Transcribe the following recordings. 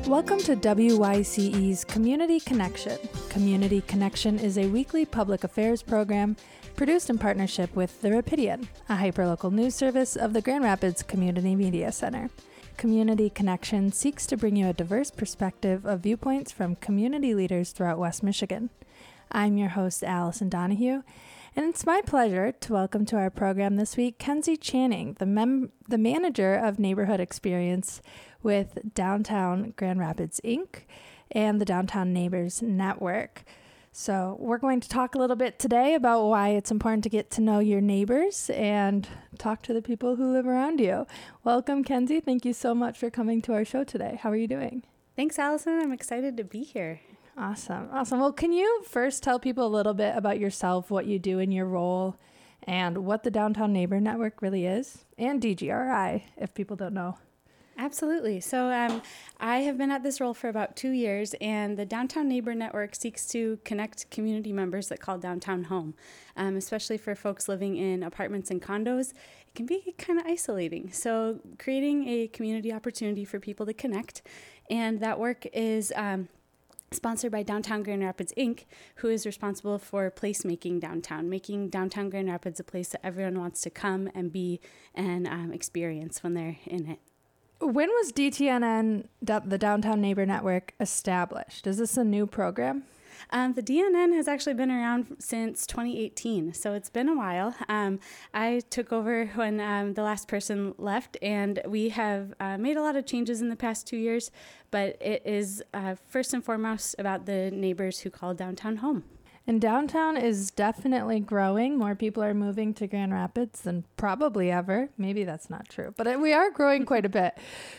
Welcome to WYCE's Community Connection. Community Connection is a weekly public affairs program produced in partnership with The Rapidian, a hyperlocal news service of the Grand Rapids Community Media Center. Community Connection seeks to bring you a diverse perspective of viewpoints from community leaders throughout West Michigan. I'm your host, Allison Donahue, and it's my pleasure to welcome to our program this week Kenzie Channing, the manager of Neighborhood Experience with Downtown Grand Rapids, Inc. and the Downtown Neighbors Network. So we're going to talk a little bit today about why it's important to get to know your neighbors and talk to the people who live around you. Welcome, Kenzie. Thank you so much for coming to our show today. How are you doing? Thanks, Allison. I'm excited to be here. Awesome. Well, can you first tell people a little bit about yourself, what you do in your role, and what the Downtown Neighbor Network really is, and DGRI, if people don't know? Absolutely. So I have been at this role for about 2 years, and the Downtown Neighbor Network seeks to connect community members that call downtown home, especially for folks living in apartments and condos. It can be kind of isolating. So creating a community opportunity for people to connect, and that work is sponsored by Downtown Grand Rapids, Inc., who is responsible for placemaking downtown, making downtown Grand Rapids a place that everyone wants to come and be and experience when they're in it. When was DTNN, the Downtown Neighbor Network, established? Is this a new program? The DNN has actually been around since 2018, so it's been a while. I took over when the last person left, and we have made a lot of changes in the past 2 years, but it is first and foremost about the neighbors who call downtown home. And downtown is definitely growing. More people are moving to Grand Rapids than probably ever. Maybe that's not true, but we are growing quite a bit.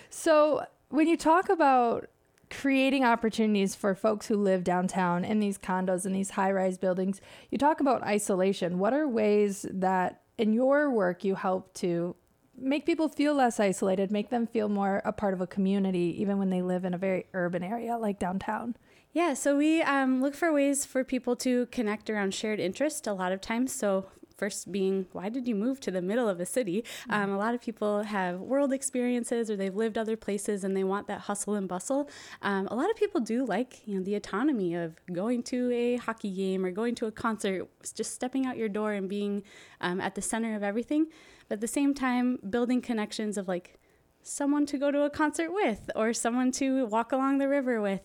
So when you talk about creating opportunities for folks who live downtown in these condos and these high-rise buildings, you talk about isolation. What are ways that in your work you help to make people feel less isolated, make them feel more a part of a community, even when they live in a very urban area like downtown? Yeah, so we look for ways for people to connect around shared interest a lot of times. So first being, why did you move to the middle of a city? A lot of people have world experiences or they've lived other places and they want that hustle and bustle. A lot of people do like, the autonomy of going to a hockey game or going to a concert, just stepping out your door and being at the center of everything. But at the same time, building connections of like, someone to go to a concert with or someone to walk along the river with.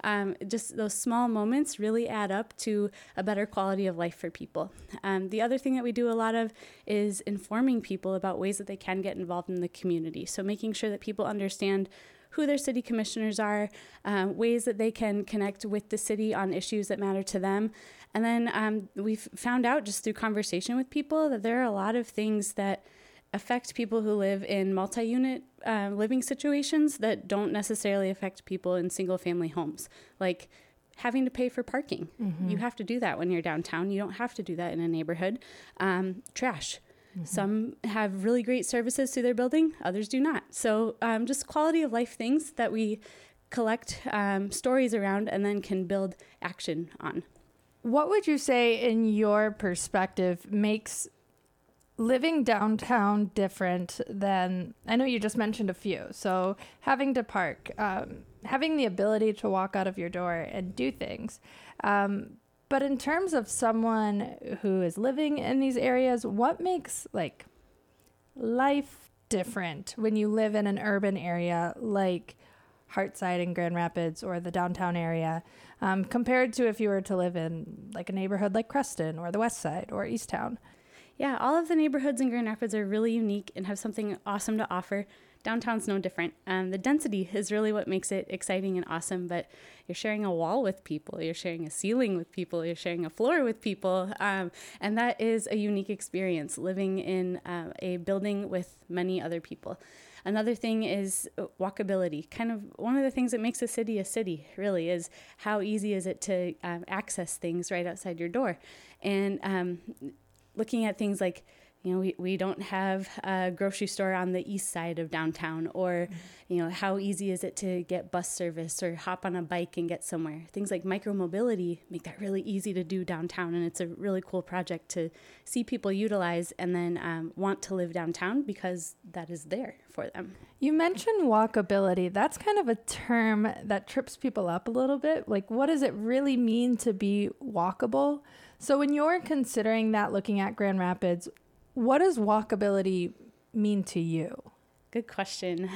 Just those small moments really add up to a better quality of life for people. The other thing that we do a lot of is informing people about ways that they can get involved in the community. So making sure that people understand who their city commissioners are, ways that they can connect with the city on issues that matter to them. And then we've found out just through conversation with people that there are a lot of things that affect people who live in multi-unit living situations that don't necessarily affect people in single-family homes, like having to pay for parking. Mm-hmm. You have to do that when you're downtown. You don't have to do that in a neighborhood. Trash. Mm-hmm. Some have really great services through their building. Others do not. So just quality of life things that we collect stories around and then can build action on. What would you say, in your perspective, makes living downtown different than, I know you just mentioned a few, so having to park, having the ability to walk out of your door and do things. But in terms of someone who is living in these areas, what makes like life different when you live in an urban area like Hartside and Grand Rapids or the downtown area, compared to if you were to live in like a neighborhood like Creston or the West Side or Easttown? Yeah, all of the neighborhoods in Grand Rapids are really unique and have something awesome to offer. Downtown's no different. The density is really what makes it exciting and awesome, but you're sharing a wall with people, you're sharing a ceiling with people, you're sharing a floor with people, and that is a unique experience, living in a building with many other people. Another thing is walkability. Kind of one of the things that makes a city, really, is how easy is it to access things right outside your door. And looking at things like, we don't have a grocery store on the east side of downtown, or, how easy is it to get bus service or hop on a bike and get somewhere? Things like micromobility make that really easy to do downtown. And it's a really cool project to see people utilize and then want to live downtown because that is there for them. You mentioned walkability. That's kind of a term that trips people up a little bit. Like, what does it really mean to be walkable? So when you're considering that, looking at Grand Rapids, what does walkability mean to you? Good question.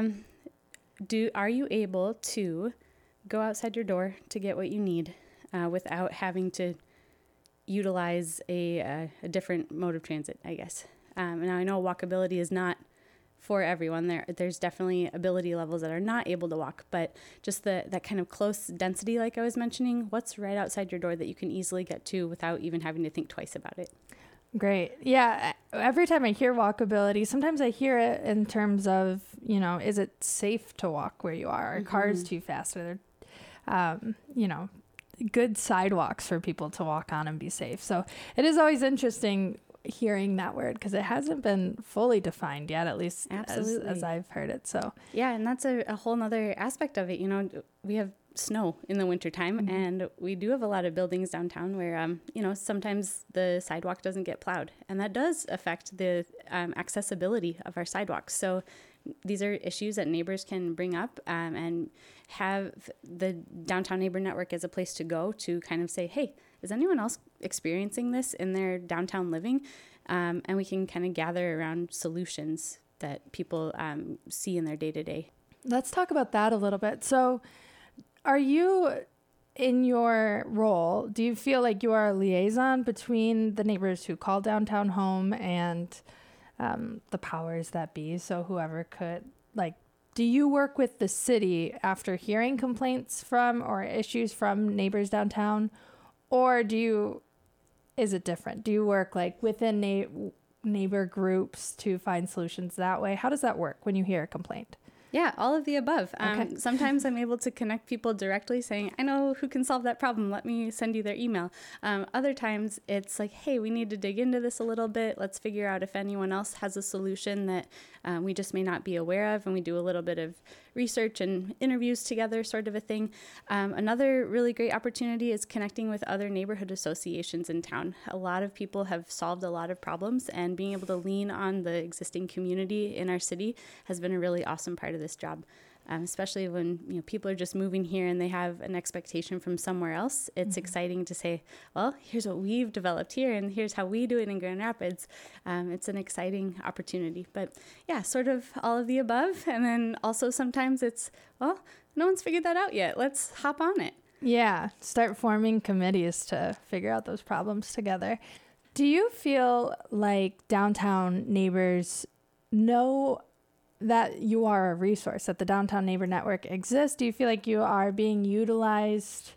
Are you able to go outside your door to get what you need without having to utilize a different mode of transit, I guess? Now, I know walkability is not for everyone. There's definitely ability levels that are not able to walk, but just that kind of close density, like I was mentioning, what's right outside your door that you can easily get to without even having to think twice about it? Great. Yeah. Every time I hear walkability, sometimes I hear it in terms of, is it safe to walk where you are? Are cars too fast? Are there, good sidewalks for people to walk on and be safe? So it is always interesting hearing that word because it hasn't been fully defined yet, at least as I've heard it. So yeah, and that's a whole nother aspect of it. We have snow in the wintertime, and we do have a lot of buildings downtown where sometimes the sidewalk doesn't get plowed, and that does affect the accessibility of our sidewalks. So these are issues that neighbors can bring up and have the Downtown Neighbor Network as a place to go to kind of say, hey, is anyone else experiencing this in their downtown living? And we can kind of gather around solutions that people see in their day-to-day. Let's talk about that a little bit. So are you, in your role, do you feel like you are a liaison between the neighbors who call downtown home and the powers that be? So whoever could, do you work with the city after hearing complaints from or issues from neighbors downtown? Or is it different? Do you work within neighbor groups to find solutions that way? How does that work when you hear a complaint? Yeah, all of the above. Okay. Sometimes I'm able to connect people directly saying, I know who can solve that problem. Let me send you their email. Other times it's like, hey, we need to dig into this a little bit. Let's figure out if anyone else has a solution that we just may not be aware of. And we do a little bit of research and interviews together, sort of a thing. Another really great opportunity is connecting with other neighborhood associations in town. A lot of people have solved a lot of problems, and being able to lean on the existing community in our city has been a really awesome part of this job. Especially when people are just moving here and they have an expectation from somewhere else. It's exciting to say, well, here's what we've developed here, and here's how we do it in Grand Rapids. It's an exciting opportunity. But yeah, sort of all of the above. And then also sometimes it's, well, no one's figured that out yet. Let's hop on it. Yeah, start forming committees to figure out those problems together. Do you feel like downtown neighbors know that you are a resource, that the Downtown Neighbor Network exists? Do you feel like you are being utilized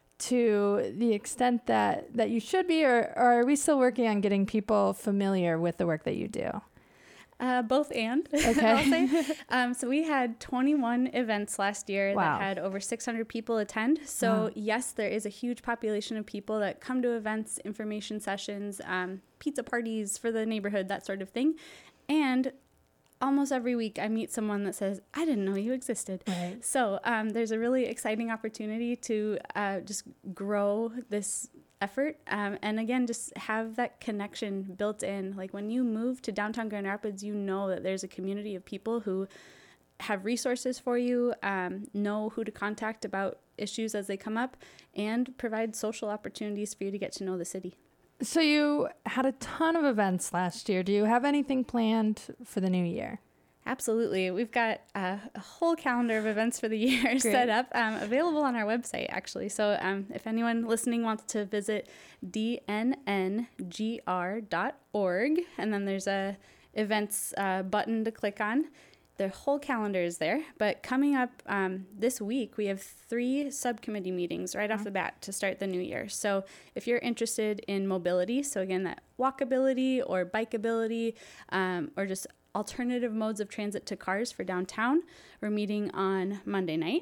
to the extent that you should be, or are we still working on getting people familiar with the work that you do? Both and. Okay. I'll say. So we had 21 events last year that had over 600 people attend. So yes, there is a huge population of people that come to events, information sessions, pizza parties for the neighborhood, that sort of thing. And almost every week I meet someone that says, I didn't know you existed. Right. So there's a really exciting opportunity to just grow this effort. And again, just have that connection built in. Like when you move to downtown Grand Rapids, you know that there's a community of people who have resources for you, know who to contact about issues as they come up, and provide social opportunities for you to get to know the city. So you had a ton of events last year. Do you have anything planned for the new year? Absolutely. We've got a whole calendar of events for the year set up, available on our website, actually. So if anyone listening wants to visit dnngr.org, and then there's a events button to click on. The whole calendar is there, but coming up this week, we have 3 subcommittee meetings right off the bat to start the new year. So if you're interested in mobility, so again, that walkability or bikeability, or just alternative modes of transit to cars for downtown, we're meeting on Monday night.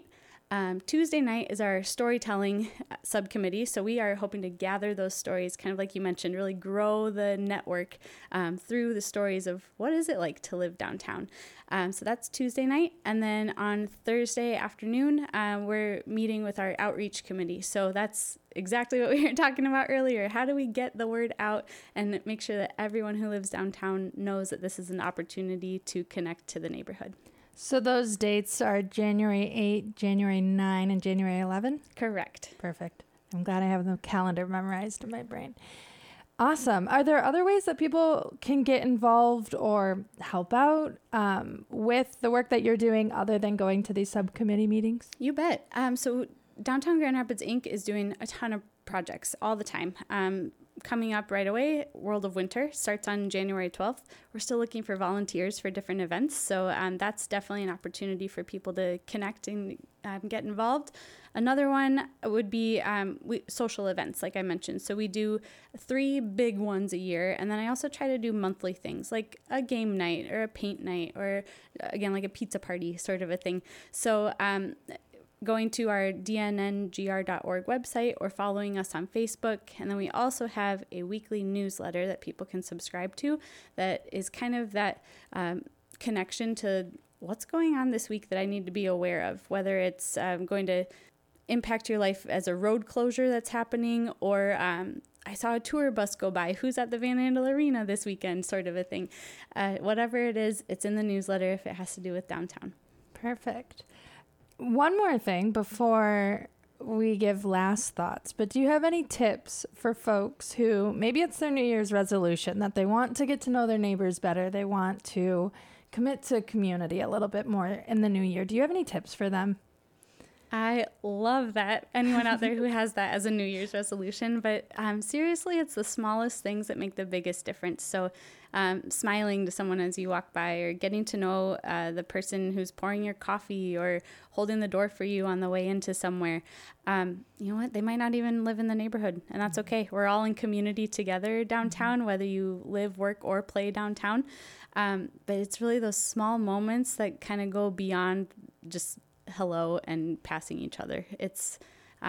Tuesday night is our storytelling subcommittee. So we are hoping to gather those stories, kind of like you mentioned, really grow the network through the stories of what is it like to live downtown. So that's Tuesday night. And then on Thursday afternoon, we're meeting with our outreach committee. So that's exactly what we were talking about earlier. How do we get the word out and make sure that everyone who lives downtown knows that this is an opportunity to connect to the neighborhood? So those dates are January 8, January 9, and January 11? Correct. Perfect. I'm glad I have the calendar memorized in my brain. Awesome. Are there other ways that people can get involved or help out with the work that you're doing other than going to these subcommittee meetings? You bet. So Downtown Grand Rapids, Inc. is doing a ton of projects all the time. Coming up right away, World of Winter starts on January 12th. We're still looking for volunteers for different events, so that's definitely an opportunity for people to connect and get involved. Another one would be social events, like I mentioned. So we do 3 big ones a year, and then I also try to do monthly things like a game night or a paint night or, again, like a pizza party sort of a thing. So going to our dnngr.org website or following us on Facebook. And then we also have a weekly newsletter that people can subscribe to that is kind of that connection to what's going on this week that I need to be aware of, whether it's going to impact your life as a road closure that's happening, or I saw a tour bus go by, who's at the Van Andel Arena this weekend, sort of a thing. Whatever it is, it's in the newsletter if it has to do with downtown. Perfect. One more thing before we give last thoughts, but do you have any tips for folks who maybe it's their New Year's resolution that they want to get to know their neighbors better, they want to commit to community a little bit more in the new year? Do you have any tips for them? I love that. Anyone out there who has that as a New Year's resolution, but seriously, it's the smallest things that make the biggest difference. So smiling to someone as you walk by, or getting to know the person who's pouring your coffee or holding the door for you on the way into somewhere. You know what? They might not even live in the neighborhood, and that's okay. We're all in community together downtown, whether you live, work, or play downtown. But it's really those small moments that kind of go beyond just hello and passing each other. It's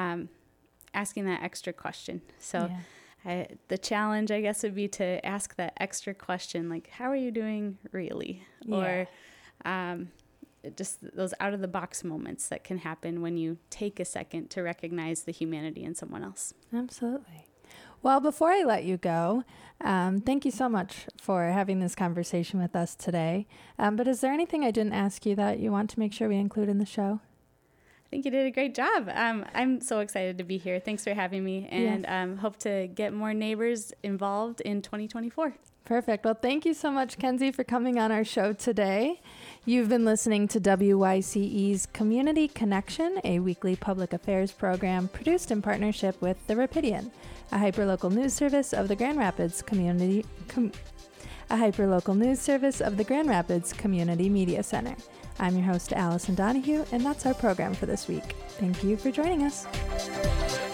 asking that extra question. So the challenge, I guess, would be to ask that extra question, like, how are you doing really? Yeah. Or just those out of the box moments that can happen when you take a second to recognize the humanity in someone else. Absolutely. Well, before I let you go, thank you so much for having this conversation with us today. But is there anything I didn't ask you that you want to make sure we include in the show? I think you did a great job. I'm so excited to be here. Thanks for having me, and hope to get more neighbors involved in 2024. Perfect. Well, thank you so much, Kenzie, for coming on our show today. You've been listening to WYCE's Community Connection, a weekly public affairs program produced in partnership with The Rapidian, a hyperlocal news service of the Grand Rapids Community Media Center. I'm your host, Allison Donahue, and that's our program for this week. Thank you for joining us.